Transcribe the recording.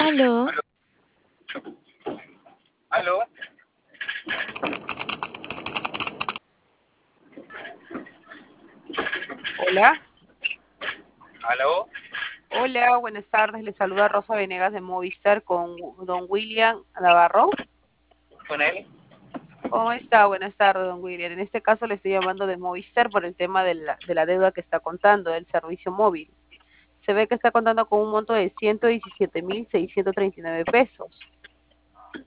Aló, Aló, aló, Hola, aló, hola, buenas tardes. Le saluda Rosa Venegas de Movistar con don William Navarro. con él. ¿Cómo está? Buenas tardes, don William. En este caso le estoy llamando de Movistar por el tema de la deuda que está contando del servicio móvil. Se ve que está contando con un monto de 117.639 pesos.